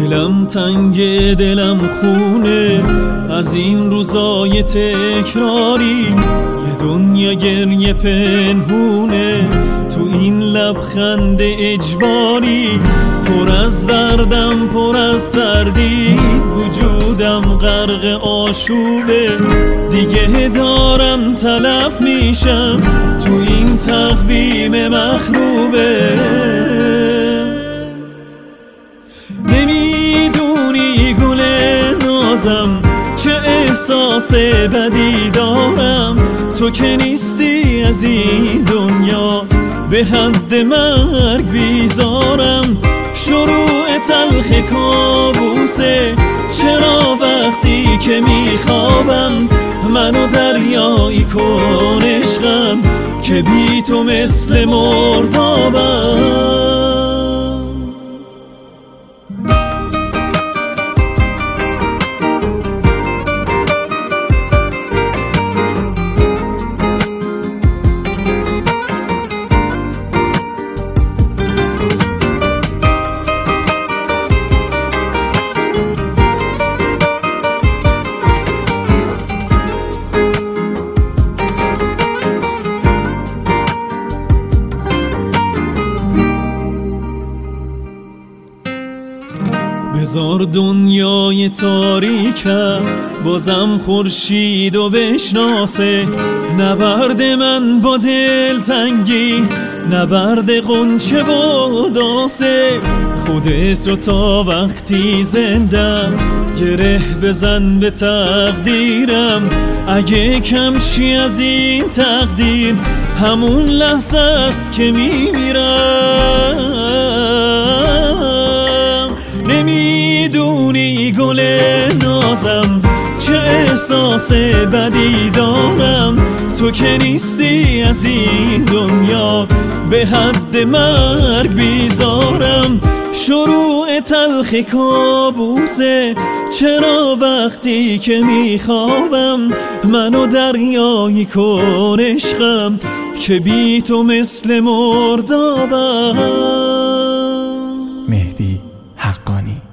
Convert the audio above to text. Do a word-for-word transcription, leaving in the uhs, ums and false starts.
دلم تنگ دلم خونه از این روزای تکراری، یه دنیا گریه پنهونه تو این لبخند اجباری. پر از دردم پر از تردید، وجودم غرق آشوبه، دیگه دارم تلف میشم تو این تقویم مخروبه. نمیدونی گل نازم چه احساس بدی دارم، تو که نیستی از این دنیا به حد مرگ بیزارم. شروع تلخ کابوسه، چرا وقتی که میخوابم منو دریایی کن عشقم که بی تو مثل مردابم. بذار دنیای تاریکم بازم خورشید و بشناسه، نبرد من با دل تنگی نبرد غنچه و داسه. خودت رو تا وقتی زندم گره بزن به تقدیرم، اگه کمشی از این تقدیر همون لحظه است که میمیرم. نمیدونی گل نازم چه احساس بدی دارم، تو که نیستی از این دنیا به حد مرگ بیزارم. شروع تلخ کابوسه، چرا وقتی که میخوابم منو دریایی کن عشقم که بی تو مثل مردابم. مهدی حقانی.